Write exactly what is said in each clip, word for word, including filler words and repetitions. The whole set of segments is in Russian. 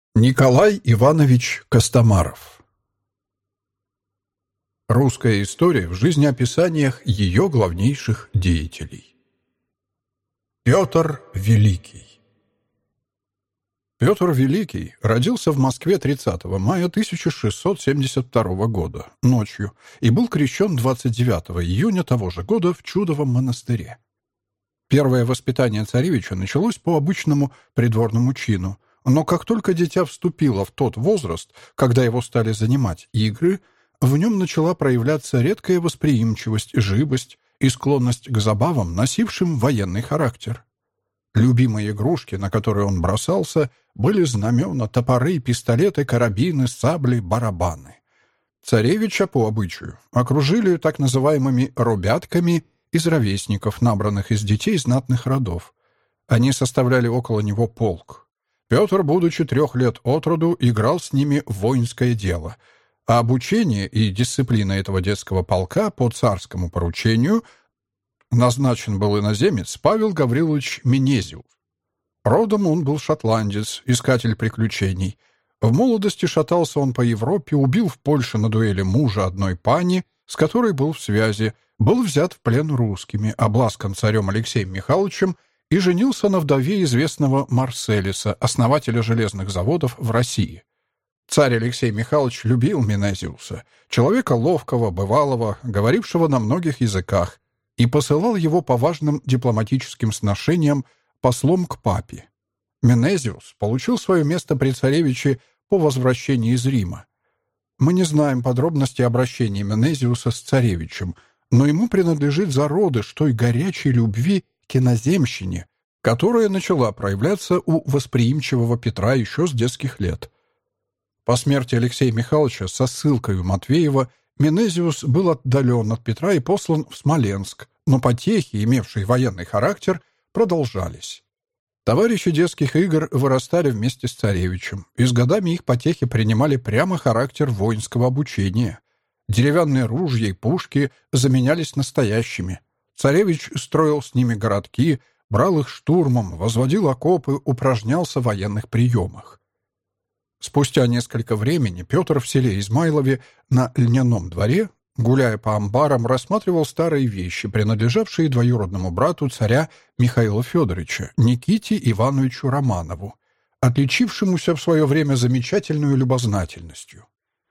Николай Иванович Костомаров. Русская история в жизнеописаниях ее главнейших деятелей. Петр Великий. Петр Великий родился в Москве тридцатого мая тысяча шестьсот семьдесят второго года ночью и был крещен двадцать девятого июня того же года в Чудовом монастыре. Первое воспитание царевича началось по обычному придворному чину, но как только дитя вступило в тот возраст, когда его стали занимать игры, в нем начала проявляться редкая восприимчивость, живость и склонность к забавам, носившим военный характер. Любимые игрушки, на которые он бросался, были знамена, топоры, пистолеты, карабины, сабли, барабаны. Царевича, по обычаю, окружили так называемыми «робятками» из ровесников, набранных из детей знатных родов. Они составляли около него полк. Петр, будучи трех лет от роду, играл с ними в воинское дело, а обучение и дисциплина этого детского полка по царскому поручению назначен был иноземец Павел Гаврилович Менезиус. Родом он был шотландец, искатель приключений. В молодости шатался он по Европе, убил в Польше на дуэли мужа одной пани, с которой был в связи, был взят в плен русскими, обласкан царем Алексеем Михайловичем и женился на вдове известного Марселиса, основателя железных заводов в России. Царь Алексей Михайлович любил Менезиуса, человека ловкого, бывалого, говорившего на многих языках, и посылал его по важным дипломатическим сношениям послом к папе. Менезиус получил свое место при царевиче по возвращении из Рима. Мы не знаем подробностей обращения Менезиуса с царевичем, но ему принадлежит зародыш той горячей любви к иноземщине, которая начала проявляться у восприимчивого Петра еще с детских лет. По смерти Алексея Михайловича со ссылкой у Матвеева Менезиус был отдален от Петра и послан в Смоленск, но потехи, имевшие военный характер, продолжались. Товарищи детских игр вырастали вместе с царевичем, и с годами их потехи принимали прямо характер воинского обучения. Деревянные ружья и пушки заменялись настоящими. Царевич строил с ними городки, брал их штурмом, возводил окопы, упражнялся в военных приемах. Спустя несколько времени Петр в селе Измайлове на Льняном дворе, гуляя по амбарам, рассматривал старые вещи, принадлежавшие двоюродному брату царя Михаила Федоровича, Никите Ивановичу Романову, отличившемуся в свое время замечательной любознательностью.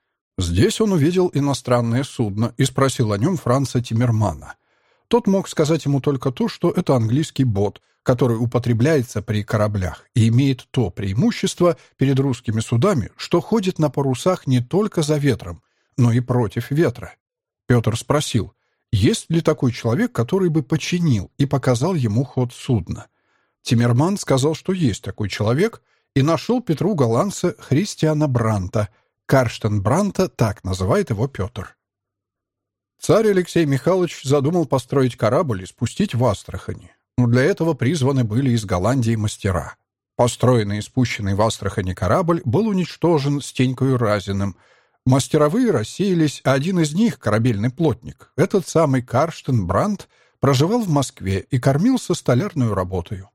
Здесь он увидел иностранное судно и спросил о нем Франца Тиммермана. Тот мог сказать ему только то, что это английский бот, который употребляется при кораблях и имеет то преимущество перед русскими судами, что ходит на парусах не только за ветром, но и против ветра. Петр спросил, есть ли такой человек, который бы починил и показал ему ход судна. Тиммерман сказал, что есть такой человек, и нашел Петру голландца Христиана Бранта. Карштен Бранта, так называет его Петр. Царь Алексей Михайлович задумал построить корабль и спустить в Астрахани. Но для этого призваны были из Голландии мастера. Построенный и спущенный в Астрахани корабль был уничтожен Стенькою Разиным. Мастеровые рассеялись, а один из них, корабельный плотник, этот самый Карштен Брант, проживал в Москве и кормился столярную работою.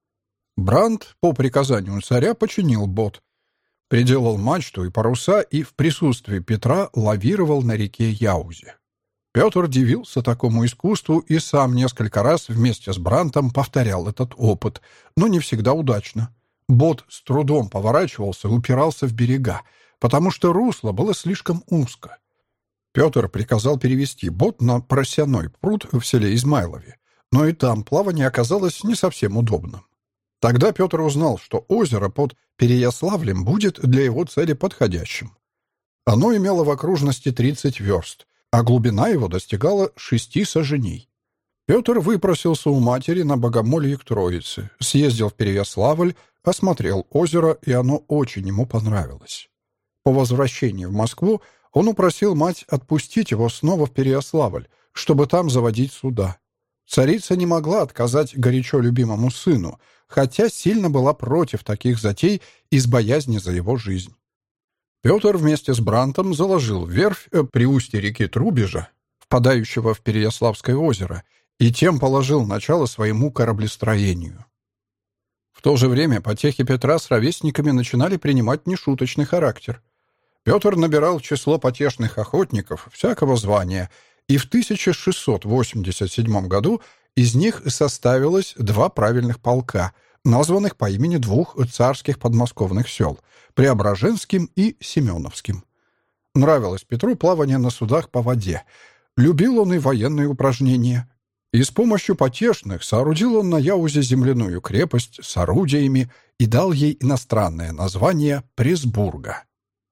Брант по приказанию царя починил бот, приделал мачту и паруса и в присутствии Петра лавировал на реке Яузе. Петр дивился такому искусству и сам несколько раз вместе с Брантом повторял этот опыт, но не всегда удачно. Бот с трудом поворачивался и упирался в берега, потому что русло было слишком узко. Петр приказал перевести бот на просяной пруд в селе Измайлове, но и там плавание оказалось не совсем удобным. Тогда Петр узнал, что озеро под Переяславлем будет для его цели подходящим. Оно имело в окружности тридцать верст, а глубина его достигала шести саженей. Петр выпросился у матери на богомолье к Троице, съездил в Переяславль, осмотрел озеро, и оно очень ему понравилось. По возвращении в Москву он упросил мать отпустить его снова в Переяславль, чтобы там заводить суда. Царица не могла отказать горячо любимому сыну, хотя сильно была против таких затей из боязни за его жизнь. Петр вместе с Брантом заложил верфь при устье реки Трубежа, впадающего в Переяславское озеро, и тем положил начало своему кораблестроению. В то же время потехи Петра с ровесниками начинали принимать нешуточный характер. Петр набирал число потешных охотников всякого звания, и в тысяча шестьсот восемьдесят седьмом году из них составилось два правильных полка, названных по имени двух царских подмосковных сел — Преображенским и Семеновским. Нравилось Петру плавание на судах по воде. Любил он и военные упражнения. И с помощью потешных соорудил он на Яузе земляную крепость с орудиями и дал ей иностранное название Пресбурга.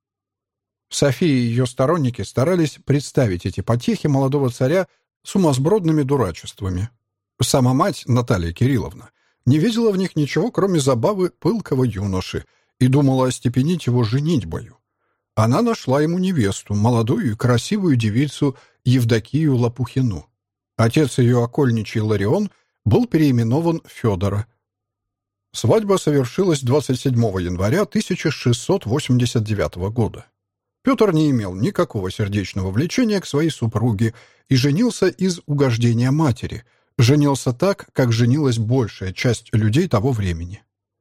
София и ее сторонники старались представить эти потехи молодого царя сумасбродными дурачествами. Сама мать, Наталья Кирилловна, не видела в них ничего, кроме забавы пылкого юноши, и думала остепенить его женитьбою. Она нашла ему невесту, молодую и красивую девицу Евдокию Лопухину. Отец ее, окольничий Ларион, был переименован в Федора. Свадьба совершилась двадцать седьмого января тысяча шестьсот восемьдесят девятого года. Петр не имел никакого сердечного влечения к своей супруге и женился из угождения матери, женился так, как женилась большая часть людей того времени.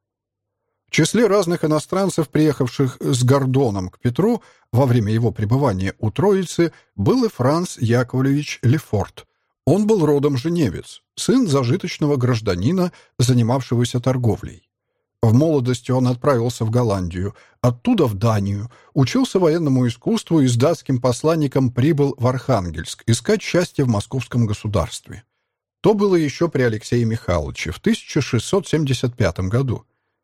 В числе разных иностранцев, приехавших с Гордоном к Петру во время его пребывания у Троицы, был и Франц Яковлевич Лефорт. Он был родом женевец, сын зажиточного гражданина, занимавшегося торговлей. В молодости он отправился в Голландию, оттуда в Данию, учился военному искусству и с датским посланником прибыл в Архангельск искать счастье в московском государстве. То было еще при Алексее Михайловиче в тысяча шестьсот семьдесят пятом году.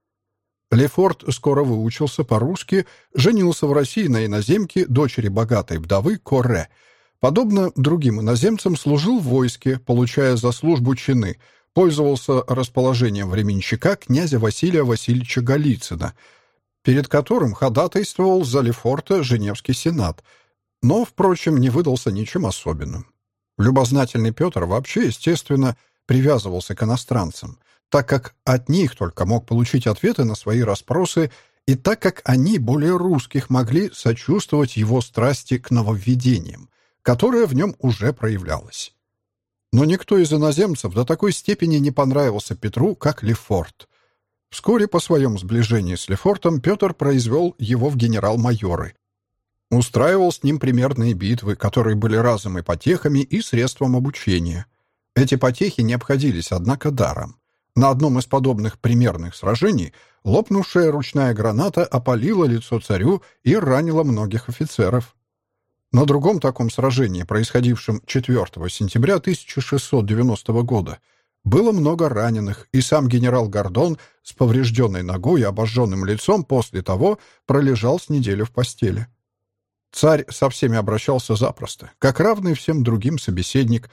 Лефорт скоро выучился по-русски, женился в России на иноземке, дочери богатой вдовы Корре. Подобно другим иноземцам, служил в войске, получая за службу чины, пользовался расположением временщика князя Василия Васильевича Голицына, перед которым ходатайствовал за Лефорта Женевский сенат, но, впрочем, не выдался ничем особенным. Любознательный Петр вообще, естественно, привязывался к иностранцам, так как от них только мог получить ответы на свои расспросы и так как они, более русских, могли сочувствовать его страсти к нововведениям, которая в нем уже проявлялась. Но никто из иноземцев до такой степени не понравился Петру, как Лефорт. Вскоре по своем сближении с Лефортом Петр произвел его в генерал-майоры. Устраивал с ним примерные битвы, которые были разом и потехами, и средством обучения. Эти потехи не обходились, однако, даром. На одном из подобных примерных сражений лопнувшая ручная граната опалила лицо царю и ранила многих офицеров. На другом таком сражении, происходившем четвёртого сентября тысяча шестьсот девяностого года, было много раненых, и сам генерал Гордон с поврежденной ногой и обожженным лицом после того пролежал с неделю в постели. Царь со всеми обращался запросто, как равный всем другим собеседник,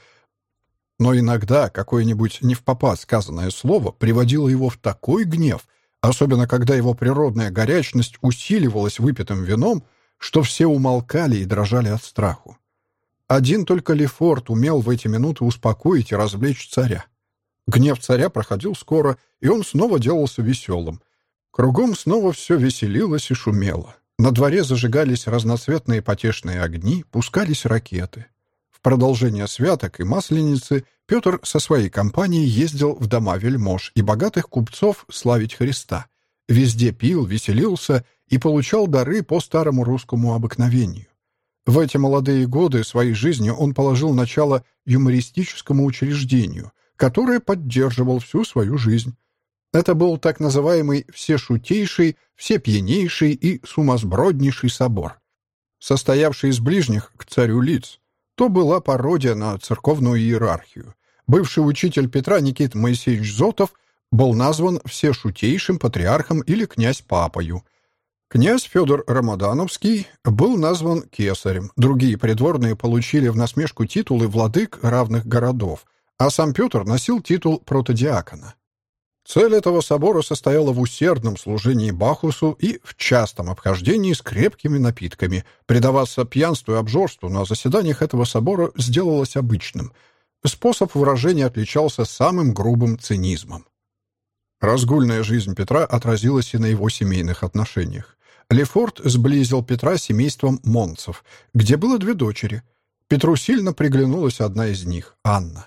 но иногда какое-нибудь невпопад сказанное слово приводило его в такой гнев, особенно когда его природная горячность усиливалась выпитым вином, что все умолкали и дрожали от страху. Один только Лефорт умел в эти минуты успокоить и развлечь царя. Гнев царя проходил скоро, и он снова делался веселым. Кругом снова все веселилось и шумело. На дворе зажигались разноцветные потешные огни, пускались ракеты. В продолжение святок и Масленицы Петр со своей компанией ездил в дома вельмож и богатых купцов славить Христа. Везде пил, веселился и получал дары по старому русскому обыкновению. В эти молодые годы своей жизни он положил начало юмористическому учреждению, которое поддерживал всю свою жизнь. Это был так называемый всешутейший, всепьянейший и сумасброднейший собор, состоявший из ближних к царю лиц. То была пародия на церковную иерархию. Бывший учитель Петра Никита Моисеевич Зотов был назван всешутейшим патриархом или князь-папою. Князь Федор Рамадановский был назван кесарем, другие придворные получили в насмешку титулы владык равных городов, а сам Петр носил титул протодиакона. Цель этого собора состояла в усердном служении Бахусу и в частом обхождении с крепкими напитками. Предаваться пьянству и обжорству на заседаниях этого собора сделалось обычным. Способ выражения отличался самым грубым цинизмом. Разгульная жизнь Петра отразилась и на его семейных отношениях. Лефорт сблизил Петра с семейством Монцев, где было две дочери. Петру сильно приглянулась одна из них, Анна.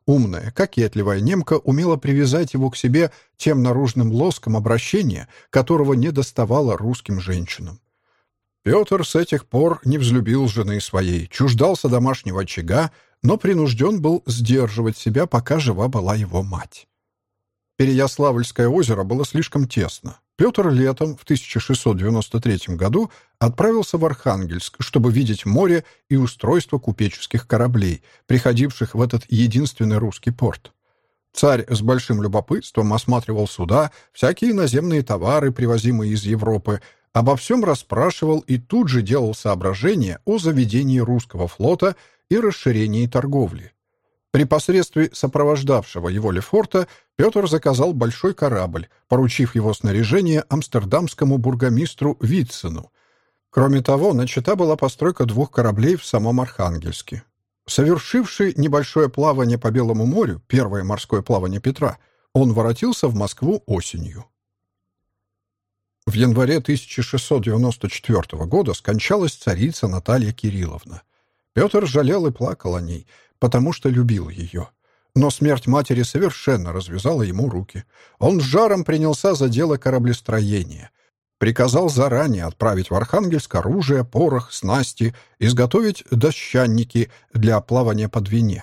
Умная, кокетливая немка умела привязать его к себе тем наружным лоском обращения, которого не доставало русским женщинам. Петр с этих пор не взлюбил жены своей, чуждался домашнего очага, но принужден был сдерживать себя, пока жива была его мать. Переяславльское озеро было слишком тесно. Петр летом в тысяча шестьсот девяносто третьем году отправился в Архангельск, чтобы видеть море и устройство купеческих кораблей, приходивших в этот единственный русский порт. Царь с большим любопытством осматривал суда, всякие наземные товары, привозимые из Европы, обо всем расспрашивал и тут же делал соображения о заведении русского флота и расширении торговли. При посредстве сопровождавшего его Лефорта Петр заказал большой корабль, поручив его снаряжение амстердамскому бургомистру Витцену. Кроме того, начата была постройка двух кораблей в самом Архангельске. Совершивший небольшое плавание по Белому морю, первое морское плавание Петра, он воротился в Москву осенью. В январе тысяча шестьсот девяносто четвёртого года скончалась царица Наталья Кирилловна. Петр жалел и плакал о ней, потому что любил ее. Но смерть матери совершенно развязала ему руки. Он с жаром принялся за дело кораблестроения. Приказал заранее отправить в Архангельск оружие, порох, снасти, изготовить дощанники для плавания по Двине.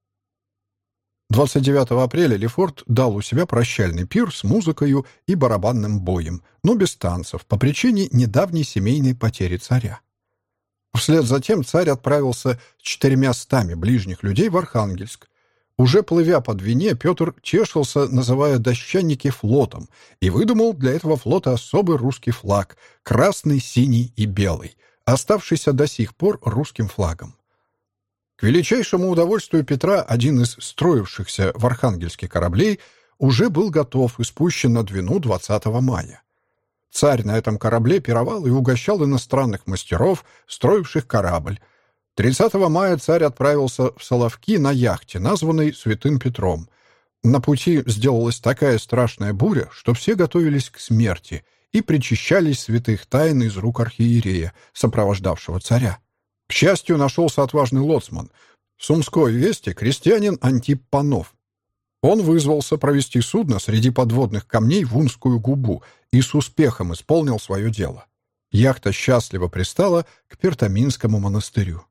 двадцать девятого апреля Лефорт дал у себя прощальный пир с музыкою и барабанным боем, но без танцев, по причине недавней семейной потери царя. Вслед за тем царь отправился с четырьмя стами ближних людей в Архангельск. Уже плывя по Двине, Петр тешился, называя дощанники флотом, и выдумал для этого флота особый русский флаг — красный, синий и белый, оставшийся до сих пор русским флагом. К величайшему удовольствию Петра один из строившихся в Архангельске кораблей уже был готов и спущен на Двину двадцатого мая. Царь на этом корабле пировал и угощал иностранных мастеров, строивших корабль. тридцатого мая царь отправился в Соловки на яхте, названной Святым Петром. На пути сделалась такая страшная буря, что все готовились к смерти и причащались святых тайн из рук архиерея, сопровождавшего царя. К счастью, нашелся отважный лоцман. В Сумской Весте крестьянин Антип Панов. Он вызвался провести судно среди подводных камней в Унскую губу и с успехом исполнил свое дело. Яхта счастливо пристала к Пертаминскому монастырю.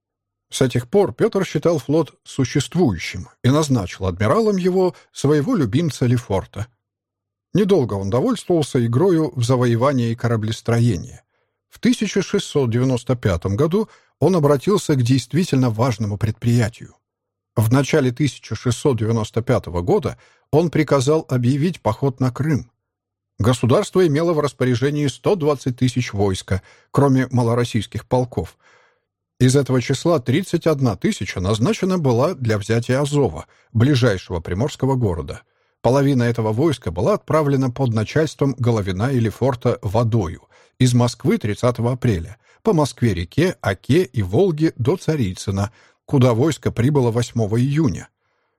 С этих пор Петр считал флот существующим и назначил адмиралом его своего любимца Лефорта. Недолго он довольствовался игрою в завоевание и кораблестроение. В тысяча шестьсот девяносто пятом году он обратился к действительно важному предприятию. В начале тысяча шестьсот девяносто пятого года он приказал объявить поход на Крым. Государство имело в распоряжении сто двадцать тысяч войска, кроме малороссийских полков. Из этого числа тридцать одна тысяча назначена была для взятия Азова, ближайшего приморского города. Половина этого войска была отправлена под начальством Головина и Лефорта водою из Москвы тридцатого апреля, по Москве-реке, Оке и Волге до Царицына, куда войско прибыло восьмого июня.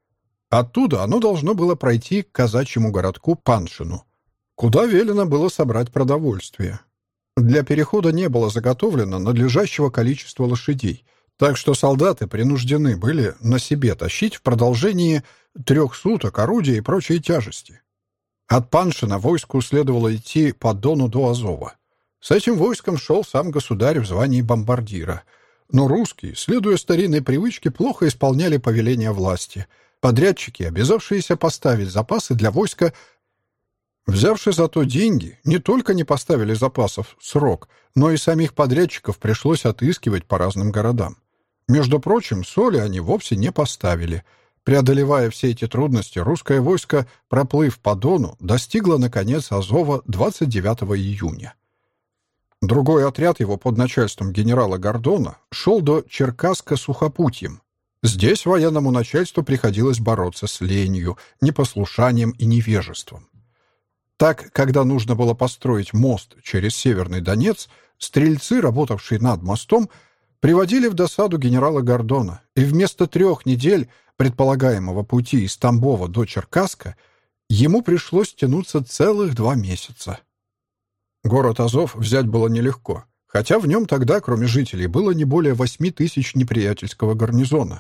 Оттуда оно должно было пройти к казачьему городку Паншину, куда велено было собрать продовольствие. Для перехода не было заготовлено надлежащего количества лошадей, так что солдаты принуждены были на себе тащить в продолжении трех суток орудия и прочие тяжести. От Паншина войску следовало идти по Дону до Азова. С этим войском шел сам государь в звании бомбардира. Но русские, следуя старинной привычке, плохо исполняли повеления власти. Подрядчики, обязавшиеся поставить запасы для войска, взявши за то деньги, не только не поставили запасов в срок, но и самих подрядчиков пришлось отыскивать по разным городам. Между прочим, соли они вовсе не поставили. Преодолевая все эти трудности, русское войско, проплыв по Дону, достигло, наконец, Азова двадцать девятого июня. Другой отряд его под начальством генерала Гордона шел до Черкасска сухопутьем. Здесь военному начальству приходилось бороться с ленью, непослушанием и невежеством. Так, когда нужно было построить мост через Северный Донец, стрельцы, работавшие над мостом, приводили в досаду генерала Гордона, и вместо трех недель предполагаемого пути из Тамбова до Черкасска ему пришлось тянуться целых два месяца. Город Азов взять было нелегко, хотя в нем тогда, кроме жителей, было не более восьми тысяч неприятельского гарнизона.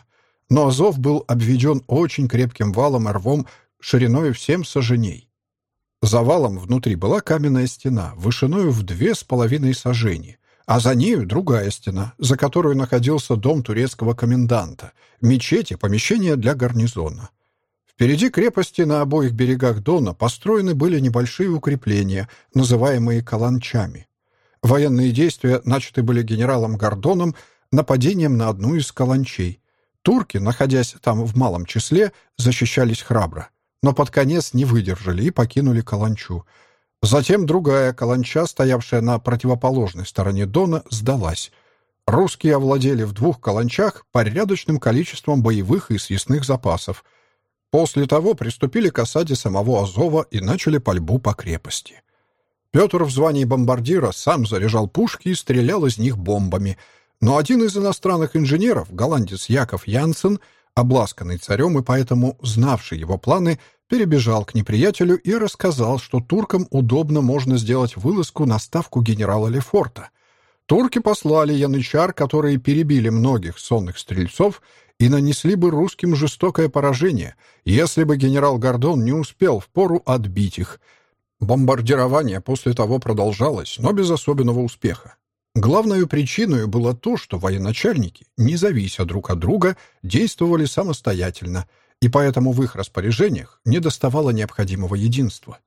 Но Азов был обведен очень крепким валом и рвом шириной в семь саженей. За валом внутри была каменная стена, вышиною в две с половиной сажени, а за нею другая стена, за которой находился дом турецкого коменданта, мечеть и помещение для гарнизона. Впереди крепости на обоих берегах Дона построены были небольшие укрепления, называемые каланчами. Военные действия начаты были генералом Гордоном нападением на одну из каланчей. Турки, находясь там в малом числе, защищались храбро, но под конец не выдержали и покинули каланчу. Затем другая каланча, стоявшая на противоположной стороне Дона, сдалась. Русские овладели в двух каланчах порядочным количеством боевых и съестных запасов. После того приступили к осаде самого Азова и начали пальбу по крепости. Петр в звании бомбардира сам заряжал пушки и стрелял из них бомбами, но один из иностранных инженеров, голландец Яков Янсен, обласканный царем и поэтому знавший его планы, перебежал к неприятелю и рассказал, что туркам удобно можно сделать вылазку на ставку генерала Лефорта. Турки послали янычар, которые перебили многих сонных стрельцов и нанесли бы русским жестокое поражение, если бы генерал Гордон не успел впору отбить их. Бомбардирование после того продолжалось, но без особенного успеха. Главной причиной было то, что военачальники, не завися друг от друга, действовали самостоятельно, и поэтому в их распоряжениях недоставало необходимого единства.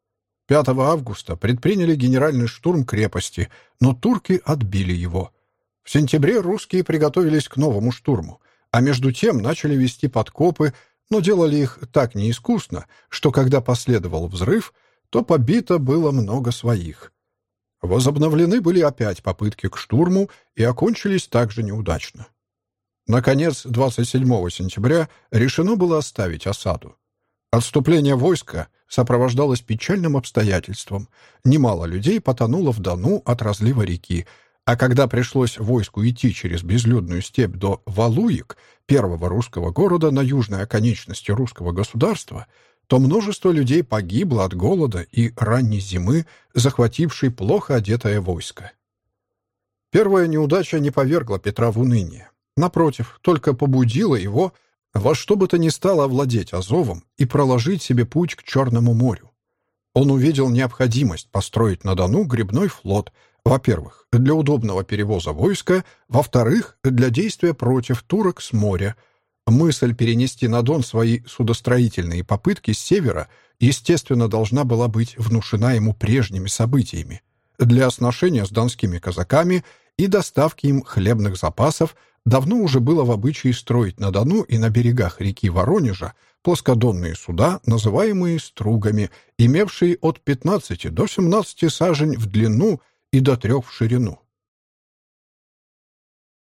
пятого августа предприняли генеральный штурм крепости, но турки отбили его. В сентябре русские приготовились к новому штурму, а между тем начали вести подкопы, но делали их так неискусно, что когда последовал взрыв, то побито было много своих. Возобновлены были опять попытки к штурму и окончились также неудачно. Наконец, двадцать седьмого сентября решено было оставить осаду. Отступление войска сопровождалось печальным обстоятельством. Немало людей потонуло в Дону от разлива реки, а когда пришлось войску идти через безлюдную степь до Валуек, первого русского города на южной оконечности русского государства, то множество людей погибло от голода и ранней зимы, захватившей плохо одетое войско. Первая неудача не повергла Петра в уныние. Напротив, только побудила его во что бы то ни стало овладеть Азовом и проложить себе путь к Черному морю. Он увидел необходимость построить на Дону гребной флот, во-первых, для удобного перевоза войска, во-вторых, для действия против турок с моря. Мысль перенести на Дон свои судостроительные попытки с севера, естественно, должна была быть внушена ему прежними событиями. Для сношения с донскими казаками и доставки им хлебных запасов давно уже было в обычае строить на Дону и на берегах реки Воронежа плоскодонные суда, называемые стругами, имевшие от пятнадцати до семнадцати сажень в длину и до трех в ширину.